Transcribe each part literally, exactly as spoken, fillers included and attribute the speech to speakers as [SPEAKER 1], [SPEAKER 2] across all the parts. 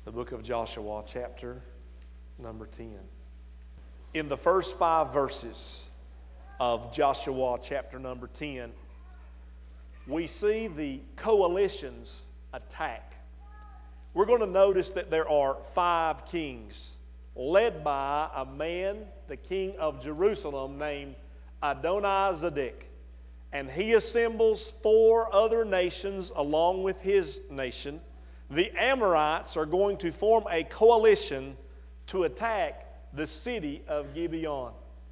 [SPEAKER 1] The book of Joshua, chapter number ten. In the first five verses of Joshua, chapter number ten, we see the coalition's attack. We're going to notice that there are five kings led by a man, the king of Jerusalem, named Adonizedek. And he assembles four other nations along with his nation. The Amorites are going to form a coalition to attack the city of Gibeon.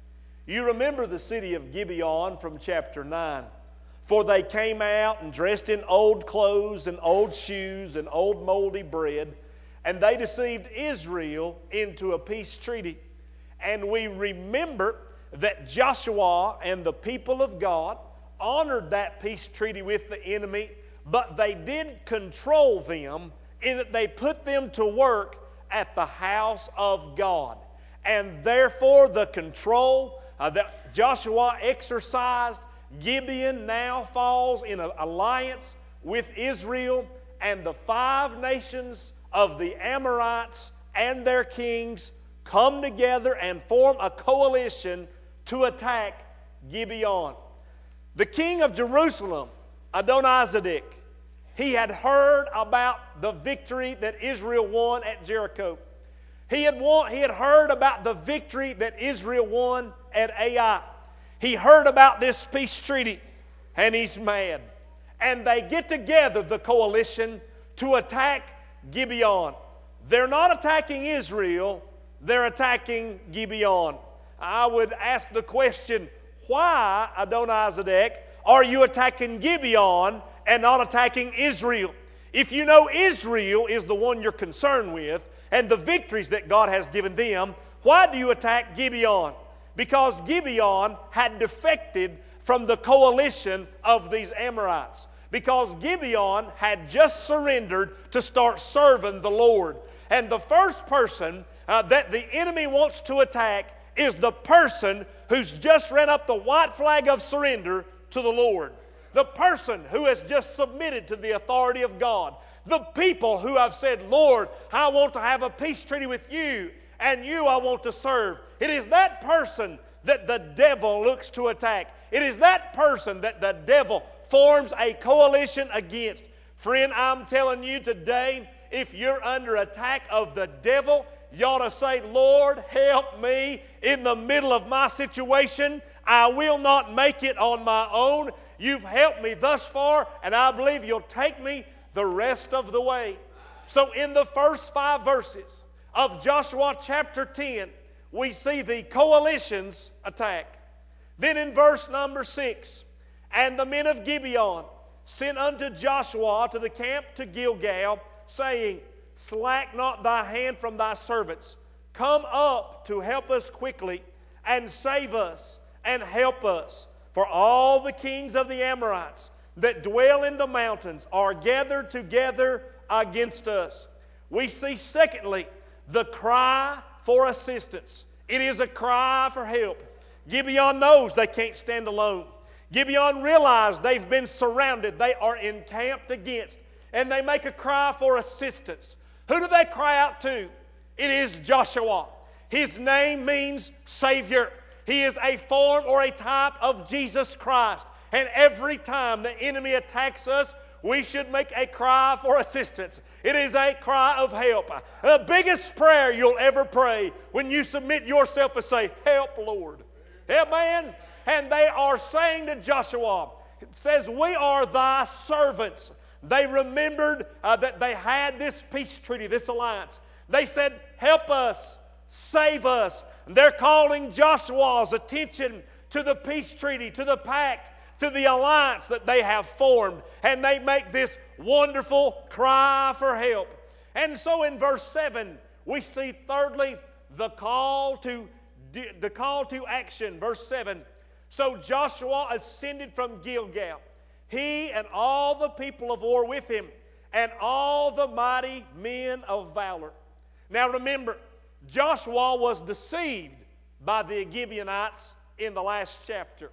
[SPEAKER 1] You remember the city of Gibeon from chapter nine. For they came out and dressed in old clothes and old shoes and old moldy bread, and they deceived Israel into a peace treaty. And we remember that Joshua and the people of God honored that peace treaty with the enemy, but they did control them in that they put them to work at the house of God. And therefore the control uh, that Joshua exercised, Gibeon now falls in an alliance with Israel, and the five nations of the Amorites and their kings come together and form a coalition to attack Gibeon. The king of Jerusalem, Adonizedek, he had heard about the victory that Israel won at Jericho. He had, won, he had heard about the victory that Israel won at Ai. He heard about this peace treaty, and he's mad. And they get together, the coalition, to attack Gibeon. They're not attacking Israel, they're attacking Gibeon. I would ask the question, why, Adonizedek, are you attacking Gibeon and not attacking Israel? If you know Israel is the one you're concerned with and the victories that God has given them, why do you attack Gibeon? Because Gibeon had defected from the coalition of these Amorites. Because Gibeon had just surrendered to start serving the Lord. And the first person uh, that the enemy wants to attack is the person who's just ran up the white flag of surrender to the Lord. The person who has just submitted to the authority of God. The people who have said, Lord, I want to have a peace treaty with you, and you I want to serve. It is that person that the devil looks to attack. It is that person that the devil forms a coalition against. Friend, I'm telling you today, if you're under attack of the devil, you ought to say, Lord, help me in the middle of my situation. I will not make it on my own. You've helped me thus far, and I believe you'll take me the rest of the way. So in the first five verses of Joshua chapter ten, we see the coalition's attack. Then in verse number six, and the men of Gibeon sent unto Joshua to the camp to Gilgal, saying, Slack not thy hand from thy servants. Come up to help us quickly, and save us, and help us. For all the kings of the Amorites that dwell in the mountains are gathered together against us. We see, secondly, the cry for assistance. It is a cry for help. Gibeon knows they can't stand alone. Gibeon realizes they've been surrounded. They are encamped against. And they make a cry for assistance. Who do they cry out to? It is Joshua. His name means Savior. He is a form or a type of Jesus Christ. And every time the enemy attacks us, we should make a cry for assistance. It is a cry of help. The biggest prayer you'll ever pray when you submit yourself and say, Help, Lord. Amen. And they are saying to Joshua, it says, We are thy servants. They remembered uh, that they had this peace treaty, this alliance. They said, Help us, save us. And they're calling Joshua's attention to the peace treaty, to the pact, to the alliance that they have formed. And they make this wonderful cry for help. And so in verse seven, we see thirdly the call to, the call to action. Verse seven, So Joshua ascended from Gilgal, he and all the people of war with him, and all the mighty men of valor. Now remember, Joshua was deceived by the Gibeonites in the last chapter.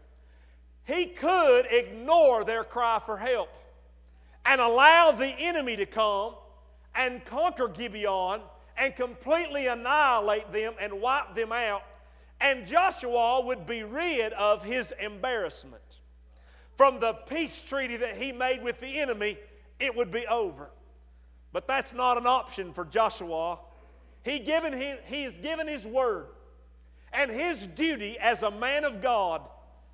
[SPEAKER 1] He could ignore their cry for help and allow the enemy to come and conquer Gibeon and completely annihilate them and wipe them out, and Joshua would be rid of his embarrassment. From the peace treaty that he made with the enemy, it would be over. But that's not an option for Joshua. He, given his, he has given his word, and his duty as a man of God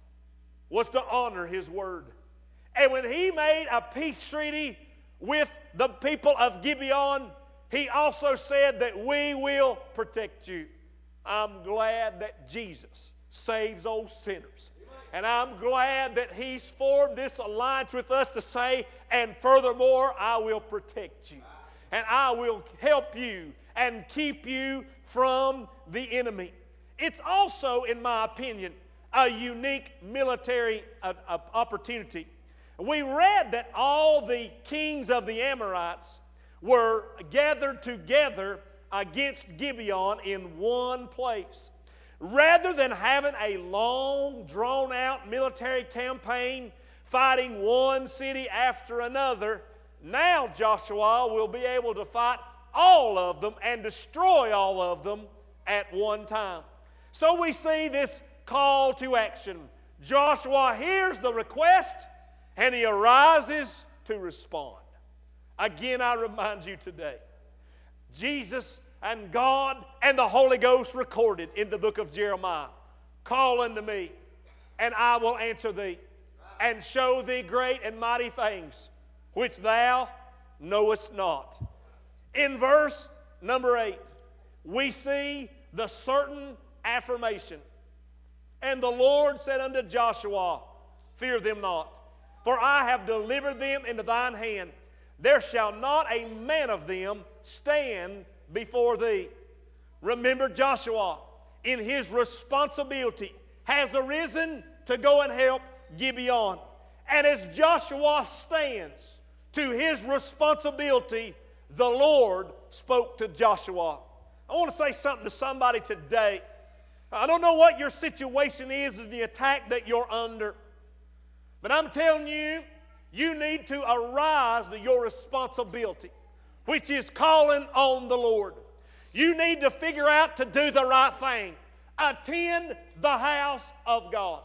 [SPEAKER 1] was to honor his word. And when he made a peace treaty with the people of Gibeon, he also said that we will protect you. I'm glad that Jesus saves old sinners. And I'm glad that he's formed this alliance with us to say, and furthermore, I will protect you. And I will help you and keep you from the enemy. It's also, in my opinion, a unique military uh, uh, opportunity. We read that all the kings of the Amorites were gathered together against Gibeon in one place. Rather than having a long, drawn-out military campaign fighting one city after another, now Joshua will be able to fight all of them and destroy all of them at one time. So we see this call to action. Joshua hears the request and he arises to respond. Again, I remind you today, Jesus and God and the Holy Ghost recorded in the book of Jeremiah, call unto me, and I will answer thee, and show thee great and mighty things, which thou knowest not. In verse number eight, we see the certain affirmation. And the Lord said unto Joshua, fear them not, for I have delivered them into thine hand. There shall not a man of them stand before thee. Remember, Joshua, in his responsibility, has arisen to go and help Gibeon. And as Joshua stands to his responsibility, the Lord spoke to Joshua. I want to say something to somebody today. I don't know what your situation is in the attack that you're under, but I'm telling you, you need to arise to your responsibility, which is calling on the Lord. You need to figure out to do the right thing. Attend the house of God.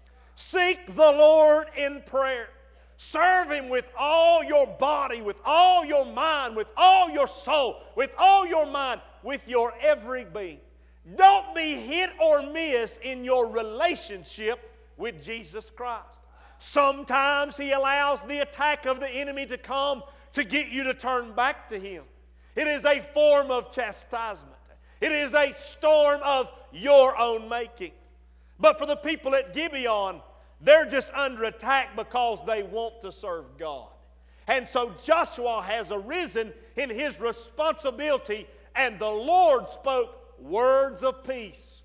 [SPEAKER 1] Seek the Lord in prayer. Serve Him with all your body, with all your mind, with all your soul, with all your mind, with your every being. Don't be hit or miss in your relationship with Jesus Christ. Sometimes He allows the attack of the enemy to come to get you to turn back to Him. It is a form of chastisement. It is a storm of your own making. But for the people at Gibeon, they're just under attack because they want to serve God. And so Joshua has arisen in his responsibility, and the Lord spoke words of peace.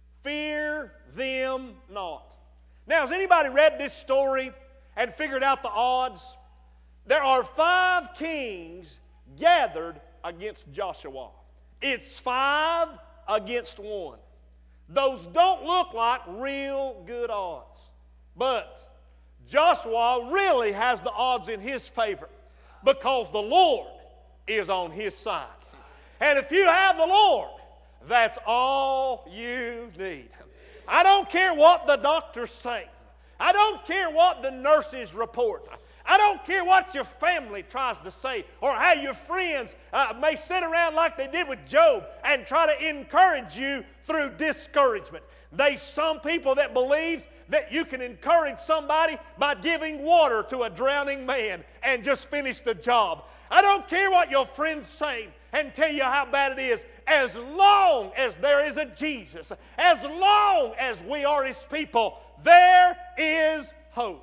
[SPEAKER 1] Fear them not. Now, has anybody read this story and figured out the odds? There are five kings gathered against Joshua. It's five against one. Those don't look like real good odds. But Joshua really has the odds in his favor because the Lord is on his side. And if you have the Lord, that's all you need. I don't care what the doctors say. I don't care what the nurses report. I don't care what your family tries to say or how your friends uh, may sit around like they did with Job and try to encourage you through discouragement. There's some people that believe that you can encourage somebody by giving water to a drowning man and just finish the job. I don't care what your friends say and tell you how bad it is. As long as there is a Jesus, as long as we are His people, there is hope.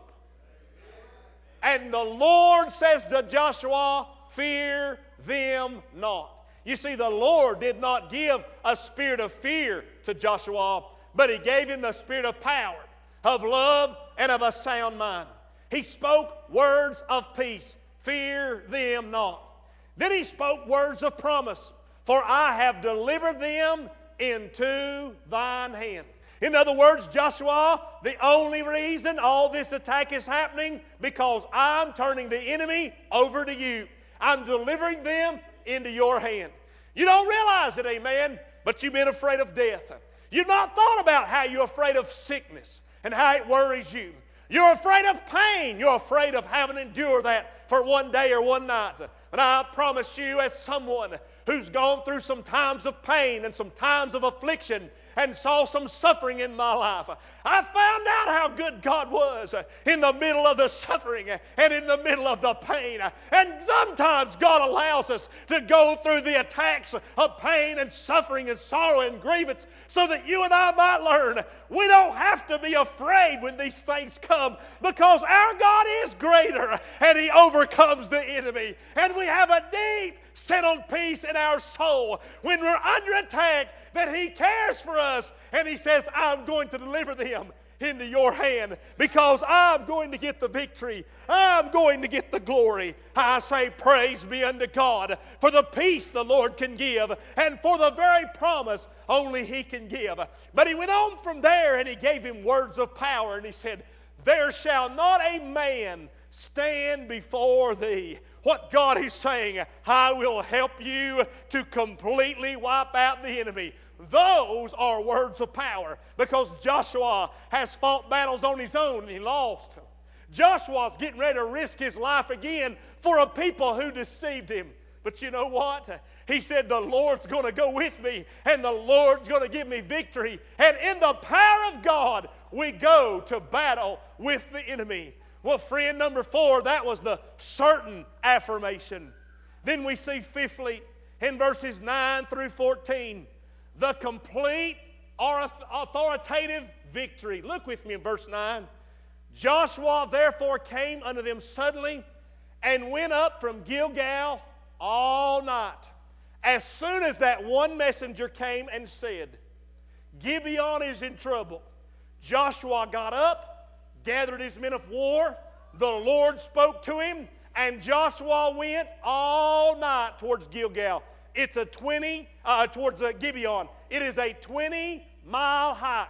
[SPEAKER 1] And the Lord says to Joshua, fear them not. You see, the Lord did not give a spirit of fear to Joshua, but He gave him the spirit of power, of love, and of a sound mind. He spoke words of peace. Fear them not. Then He spoke words of promise. For I have delivered them into thine hand. In other words, Joshua, the only reason all this attack is happening because I'm turning the enemy over to you. I'm delivering them into your hand. You don't realize it, amen, but you've been afraid of death. You've not thought about how you're afraid of sickness and how it worries you. You're afraid of pain. You're afraid of having to endure that for one day or one night. But I promise you, as someone who's gone through some times of pain and some times of affliction and saw some suffering in my life, I found out how good God was in the middle of the suffering and in the middle of the pain. And sometimes God allows us to go through the attacks of pain and suffering and sorrow and grievance so that you and I might learn we don't have to be afraid when these things come, because our God is greater and He overcomes the enemy. And we have a deep, settled peace in our soul when we're under attack, that He cares for us, and He says, I'm going to deliver them into your hand because I'm going to get the victory. I'm going to get the glory. I say praise be unto God for the peace the Lord can give and for the very promise only He can give. But He went on from there and He gave him words of power, and He said, there shall not a man stand before thee. What God is saying, I will help you to completely wipe out the enemy. Those are words of power, because Joshua has fought battles on his own and he lost. Joshua's getting ready to risk his life again for a people who deceived him. But you know what? He said, the Lord's going to go with me and the Lord's going to give me victory. And in the power of God, we go to battle with the enemy. Well, friend, number four, that was the certain affirmation. Then we see fifthly, in verses nine through fourteen, the complete or authoritative victory. Look with me in verse nine. Joshua therefore came unto them suddenly and went up from Gilgal all night. As soon as that one messenger came and said, Gibeon is in trouble, Joshua got up, gathered his men of war. The Lord spoke to him, and Joshua went all night towards Gilgal. It's a twenty, uh, towards uh, Gibeon. It is a twenty mile hike,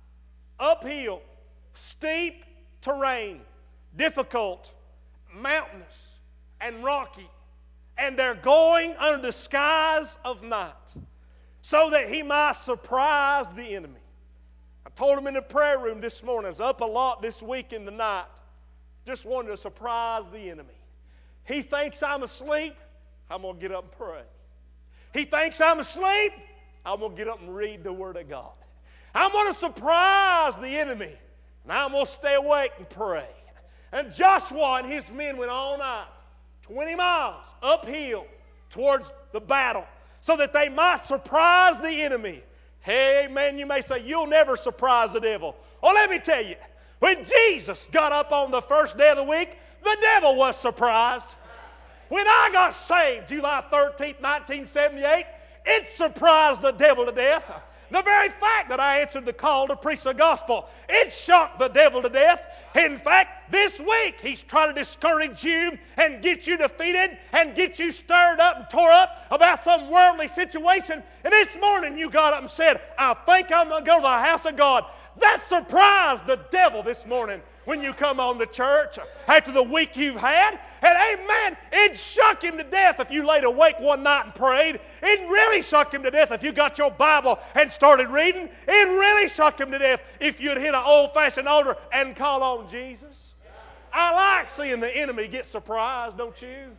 [SPEAKER 1] uphill, steep terrain, difficult, mountainous, and rocky. And they're going under the skies of night so that he might surprise the enemy. I told him in the prayer room this morning, I was up a lot this week in the night, just wanted to surprise the enemy. He thinks I'm asleep, I'm going to get up and pray. He thinks I'm asleep, I'm going to get up and read the Word of God. I'm going to surprise the enemy, and I'm going to stay awake and pray. And Joshua and his men went all night, twenty miles uphill towards the battle, so that they might surprise the enemy. Hey, man, you may say, you'll never surprise the devil. Well, let me tell you, when Jesus got up on the first day of the week, the devil was surprised. When I got saved, July thirteenth, nineteen seventy-eight, it surprised the devil to death. The very fact that I answered the call to preach the gospel, it shocked the devil to death. In fact, this week, he's trying to discourage you and get you defeated and get you stirred up and tore up about some worldly situation. And this morning, you got up and said, I think I'm going to go to the house of God. That surprised the devil this morning when you come on to church after the week you've had. And amen, it shocked him to death if you laid awake one night and prayed. It really shocked him to death if you got your Bible and started reading. It really shocked him to death if you'd hit an old-fashioned altar and call on Jesus. I like seeing the enemy get surprised, don't you?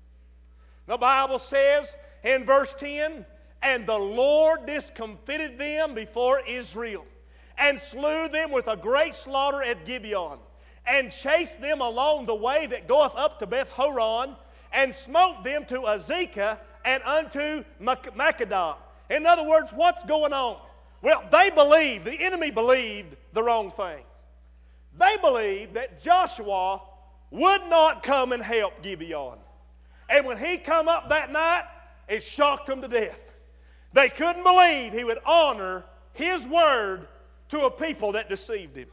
[SPEAKER 1] The Bible says in verse ten, and the Lord discomfited them before Israel, and slew them with a great slaughter at Gibeon, and chased them along the way that goeth up to Beth-horon, and smote them to Azekah and unto Makkedah. In other words, what's going on? Well, they believed, the enemy believed the wrong thing. They believed that Joshua would not come and help Gibeon. And when he come up that night, it shocked them to death. They couldn't believe he would honor his word to a people that deceived him.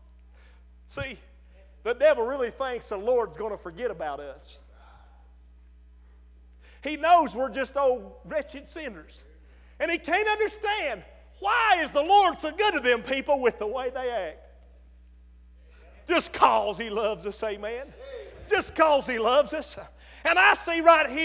[SPEAKER 1] See, the devil really thinks the Lord's going to forget about us. He knows we're just old wretched sinners. And he can't understand, why is the Lord so good to them people with the way they act? Just cause he loves us, amen. Just cause he loves us. And I see right here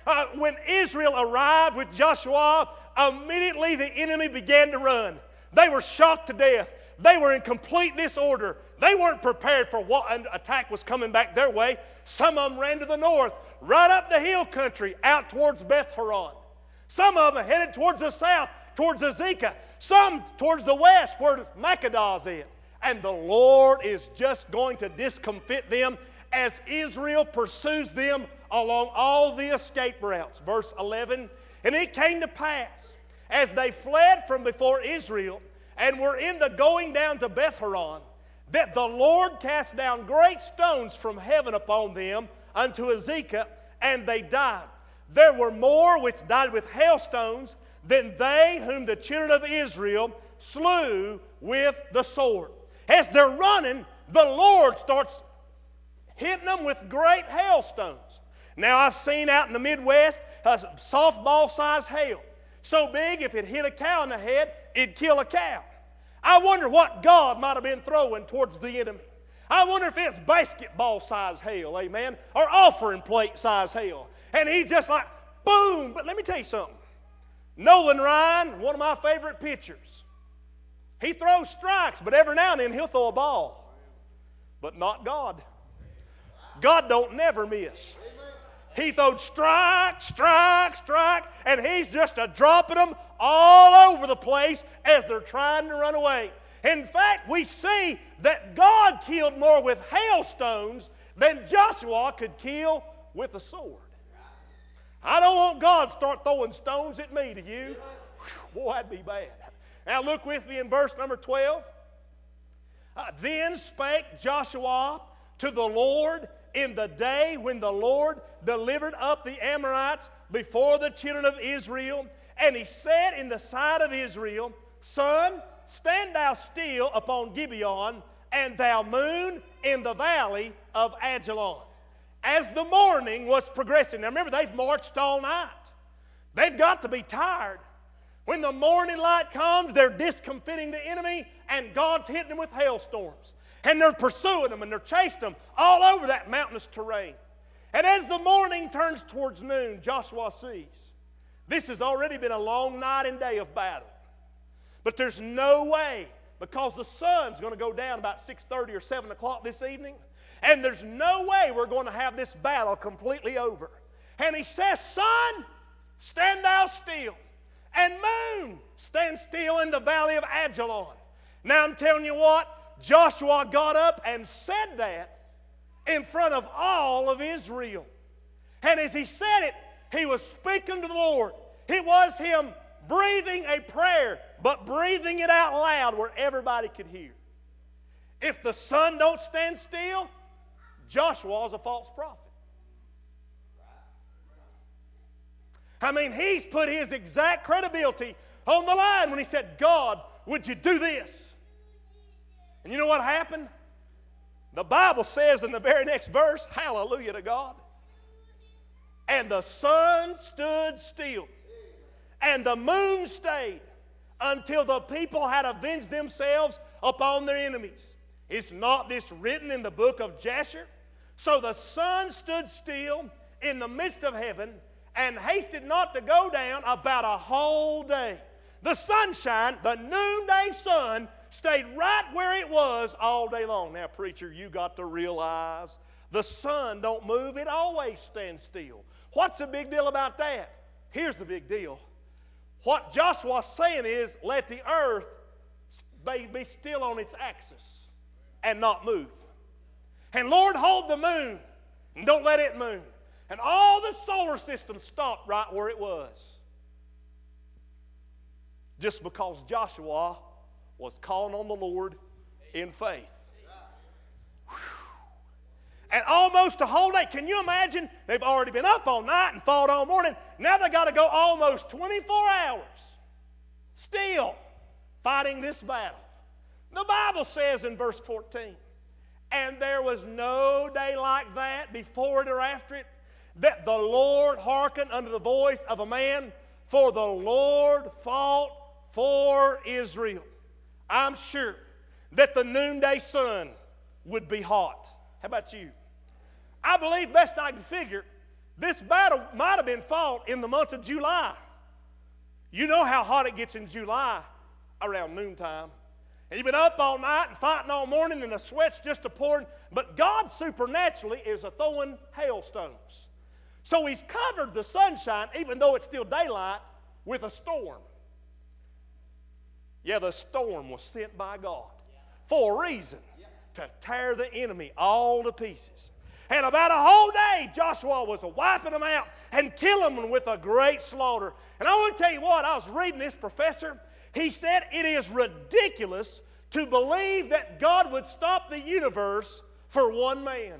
[SPEAKER 2] uh, when Israel arrived with Joshua, immediately the enemy began to run. They were shocked to death. They were in complete disorder. They weren't prepared for what an attack was coming back their way. Some of them ran to the north, right up the hill country, out towards Beth Horon. Some of them headed towards the south, towards Azekah. Some towards the west, where Makkedah's is. And the Lord is just going to discomfit them as Israel pursues them along all the escape routes. Verse eleven, and it came to pass, as they fled from before Israel, and were in the going down to Beth Horon, that the Lord cast down great stones from heaven upon them unto Azekah, and they died. There were more which died with hailstones than they whom the children of Israel slew with the sword. As they're running, the Lord starts hitting them with great hailstones. Now, I've seen out in the Midwest a softball-sized hail. So big, if it hit a cow in the head, it'd kill a cow. I wonder what God might have been throwing towards the enemy. I wonder if it's basketball-sized hail, amen, or offering plate-sized hail. And he just like, boom. But let me tell you something. Nolan Ryan, one of my favorite pitchers, he throws strikes, but every now and then he'll throw a ball. But not God. God don't never miss. He throws strike, strike, strike, and he's just a dropping them all over the place as they're trying to run away. In fact, we see that God killed more with hailstones than Joshua could kill with a sword. I don't want God to start throwing stones at me, do you? Whew, boy, that'd be bad. Now look with me in verse number twelve. Uh, then spake Joshua to the Lord in the day when the Lord delivered up the Amorites before the children of Israel. And he said in the sight of Israel, Sun, stand thou still upon Gibeon, and thou moon in the valley of Ajalon. As the morning was progressing. Now remember, they've marched all night. They've got to be tired. When the morning light comes, they're discomfiting the enemy, and God's hitting them with hailstorms. And they're pursuing them, and they're chasing them all over that mountainous terrain. And as the morning turns towards noon, Joshua sees this has already been a long night and day of battle. But there's no way, because the sun's going to go down about six thirty or seven o'clock this evening, and there's no way we're going to have this battle completely over. And he says, Sun, stand thou still, and moon, stand still in the valley of Ajalon. Now I'm telling you what, Joshua got up and said that in front of all of Israel. And as he said it, he was speaking to the Lord. It was him breathing a prayer, but breathing it out loud where everybody could hear. If the sun don't stand still, Joshua is a false prophet. I mean, he's put his exact credibility on the line when he said, God, would you do this? And you know what happened? The Bible says in the very next verse, hallelujah to God, and the sun stood still, and the moon stayed, until the people had avenged themselves upon their enemies. Is not this written in the book of Jasher? So the sun stood still in the midst of heaven, and hasted not to go down about a whole day. The sunshine, the noonday sun, stayed right where it was all day long. Now, preacher, you got to realize the sun don't move. It always stands still. What's the big deal about that? Here's the big deal. What Joshua's saying is, let the earth be still on its axis and not move. And Lord, hold the moon and don't let it move. And all the solar system stopped right where it was. Just because Joshua was calling on the Lord in faith. Whew. And almost a whole day. Can you imagine? They've already been up all night and fought all morning. Now they've got to go almost twenty-four hours still fighting this battle. The Bible says in verse fourteen, and there was no day like that before it or after it, that the Lord hearkened unto the voice of a man, for the Lord fought for Israel. I'm sure that the noonday sun would be hot. How about you? I believe, best I can figure, This battle might have been fought in the month of July. You know how hot it gets in July around noontime. And you've been up all night and fighting all morning and the sweat's just a pouring. But God supernaturally is a throwing hailstones. So He's covered the sunshine, even though it's still daylight, with a storm. Yeah, the storm was sent by God for a reason, to tear the enemy all to pieces. And about a whole day, Joshua was wiping them out and killing them with a great slaughter. And I want to tell you what, I was reading this professor. He said it is ridiculous to believe that God would stop the universe for one man.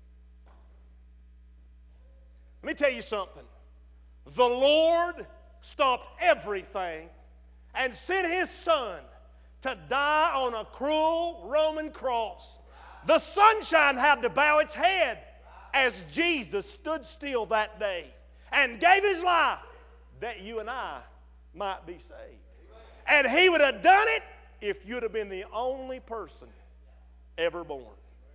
[SPEAKER 2] Let me tell you something. The Lord stopped everything and sent His Son to die on a cruel Roman cross. The sunshine had to bow its head as Jesus stood still that day and gave His life that you and I might be saved. And He would have done it if you'd have been the only person ever born.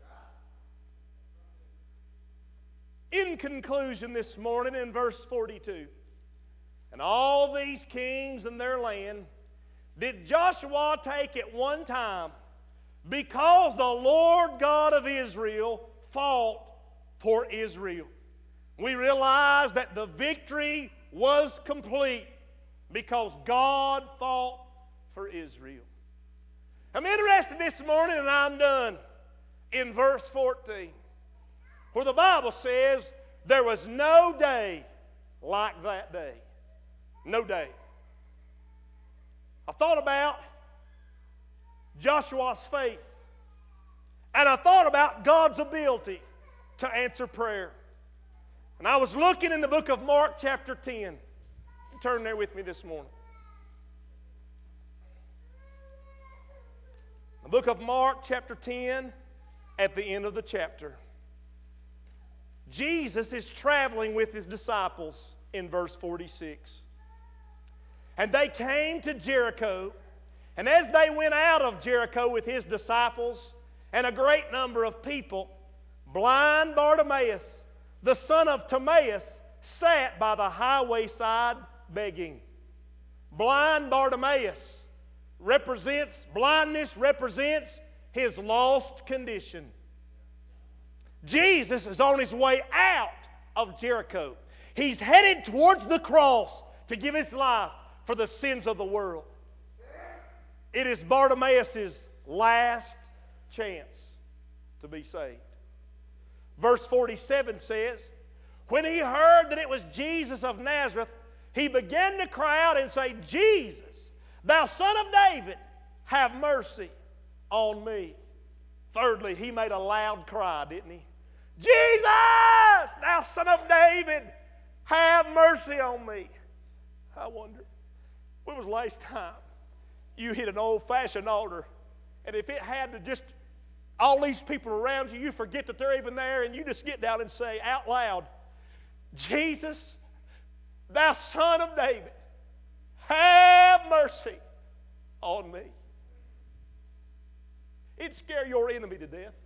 [SPEAKER 2] In conclusion this morning in verse forty-two, and all these kings and their land did Joshua take at one time, because the Lord God of Israel fought for Israel. We realize that the victory was complete because God fought for Israel. I'm interested this morning, and I'm done, in verse fourteen, where the Bible says there was no day like that day. No day. I thought about Joshua's faith, and I thought about God's ability to answer prayer. And I was looking in the book of Mark chapter ten. Turn there with me this morning. The book of Mark chapter ten, at the end of the chapter. Jesus is traveling with His disciples in verse forty-six. And they came to Jericho, and as they went out of Jericho with His disciples and a great number of people, blind Bartimaeus, the son of Timaeus, sat by the highway side begging. Blind Bartimaeus represents, blindness represents his lost condition. Jesus is on His way out of Jericho. He's headed towards the cross to give His life for the sins of the world. It is Bartimaeus' last chance to be saved. Verse forty-seven says, when he heard that it was Jesus of Nazareth, he began to cry out and say, Jesus, thou son of David, have mercy on me. Thirdly, he made a loud cry, didn't he? Jesus, thou son of David, have mercy on me. I wonder, when was the last time you hit an old-fashioned altar, and if it had to just, all these people around you, you forget that they're even there, and you just get down and say out loud, Jesus, thou son of David, have mercy on me. It'd scare your enemy to death.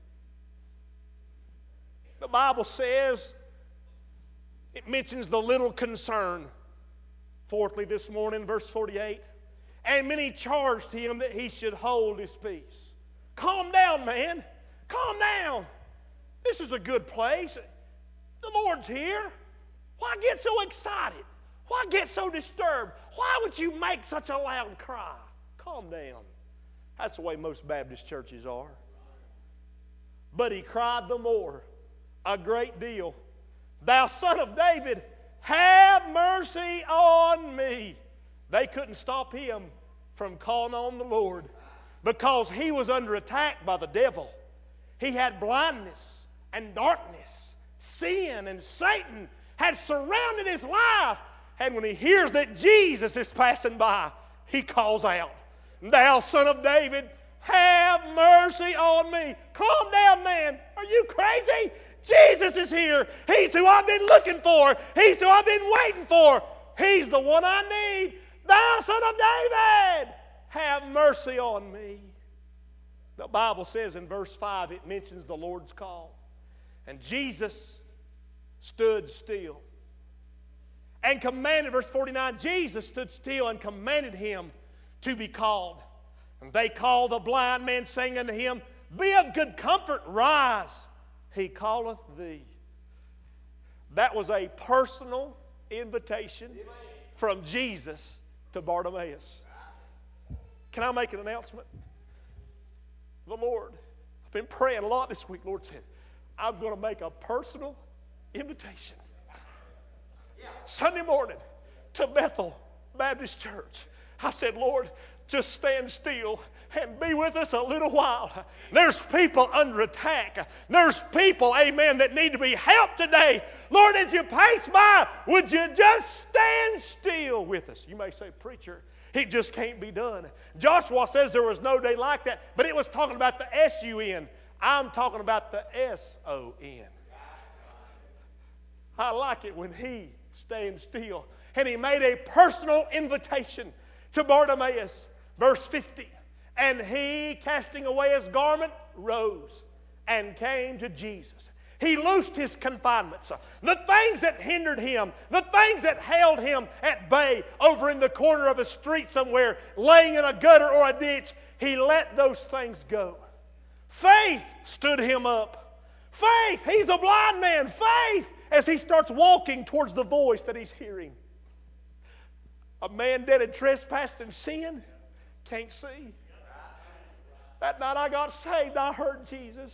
[SPEAKER 2] The Bible says, it mentions the little concern. Fourthly, this morning, verse forty-eight, and many charged him that he should hold his peace. Calm down, man. Calm down. This is a good place. The Lord's here. Why get so excited? Why get so disturbed? Why would you make such a loud cry? Calm down. That's the way most Baptist churches are. But he cried the more, a great deal, thou son of David, have mercy on me. They couldn't stop him from calling on the Lord because he was under attack by the devil. He had blindness and darkness. Sin and Satan had surrounded his life. And when he hears that Jesus is passing by, he calls out, thou son of David, have mercy on me. Calm down, man. Are you crazy? Jesus is here. He's who I've been looking for. He's who I've been waiting for. He's the one I need. Thou son of David, have mercy on me. The Bible says in verse five, it mentions the Lord's call. And Jesus stood still and commanded, verse forty-nine, Jesus stood still and commanded him to be called. And they called the blind man, saying unto him, Be of good comfort, rise, he calleth thee. That was a personal invitation from Jesus to Bartimaeus. Can I make an announcement? The Lord, I've been praying a lot this week. Lord said, I'm going to make a personal invitation. Sunday morning to Bethel Baptist Church. I said, Lord, just stand still and be with us a little while. There's people under attack. There's people, amen, that need to be helped today. Lord, as you pass by, would you just stand still with us? You may say, preacher, it just can't be done. Joshua says there was no day like that, but it was talking about the S U N. I'm talking about the S O N. I like it when he stands still. And he made a personal invitation to Bartimaeus. Verse fifty. And he, casting away his garment, rose and came to Jesus. He loosed his confinements. The things that hindered him, the things that held him at bay over in the corner of a street somewhere, laying in a gutter or a ditch, he let those things go. Faith stood him up. Faith, he's a blind man. Faith, as he starts walking towards the voice that he's hearing. A man dead in trespass and sin can't see. That night I got saved, I heard Jesus.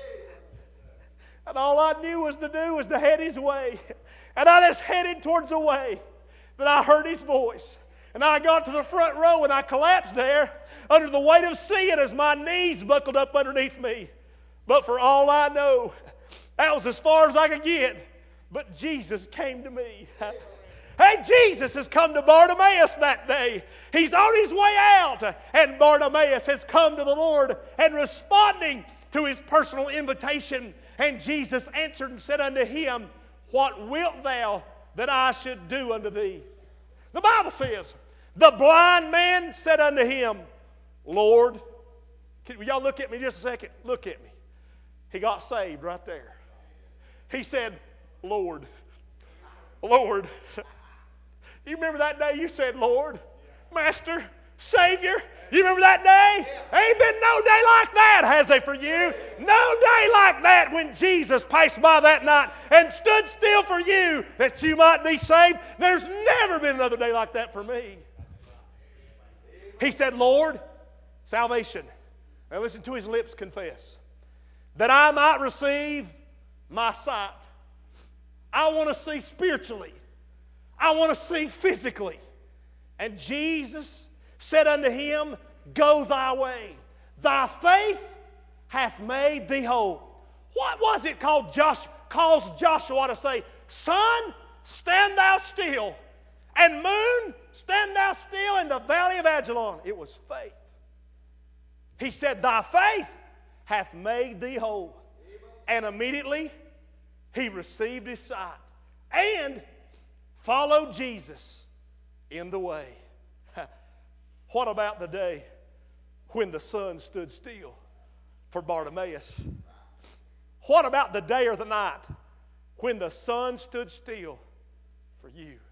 [SPEAKER 2] And all I knew was to do was to head his way. And I just headed towards the way that I heard his voice. And I got to the front row and I collapsed there under the weight of sin as my knees buckled up underneath me. But for all I know, that was as far as I could get. But Jesus came to me. Hey, Jesus has come to Bartimaeus that day. He's on his way out. And Bartimaeus has come to the Lord and responding to his personal invitation. And Jesus answered and said unto him, What wilt thou that I should do unto thee? The Bible says, the blind man said unto him, Lord, can y'all look at me just a second? Look at me. He got saved right there. He said, Lord, Lord. You remember that day you said, Lord, Master, Savior? You remember that day? Ain't been no day like that, has there, for you? No day like that when Jesus passed by that night and stood still for you that you might be saved. There's never been another day like that for me. He said, Lord, salvation. Now listen to his lips confess. That I might receive my sight. I want to see spiritually. I want to see physically. And Jesus said unto him, Go thy way. Thy faith hath made thee whole. What was it called Joshua, caused Joshua to say, Sun, stand thou still, and moon, stand thou still in the valley of Ajalon? It was faith. He said, Thy faith hath made thee whole. And immediately he received his sight and followed Jesus in the way. What about the day when the sun stood still for Bartimaeus? What about the day or the night when the sun stood still for you?